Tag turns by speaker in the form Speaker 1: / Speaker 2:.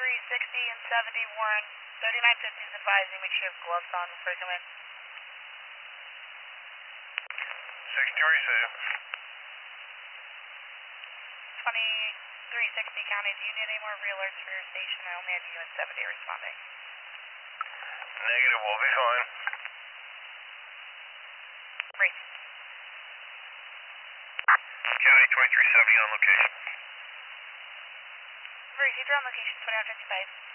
Speaker 1: 2360 and 70 Warren. 3950 is advising. Make sure you have gloves on before you come in.
Speaker 2: 60 receive.
Speaker 1: 2360 County, do you need any more re-alerts for your station? I only have you and 70 responding.
Speaker 2: Negative, we'll be fine.
Speaker 1: Great.
Speaker 2: County 2370 on location.
Speaker 1: Received on location 2155.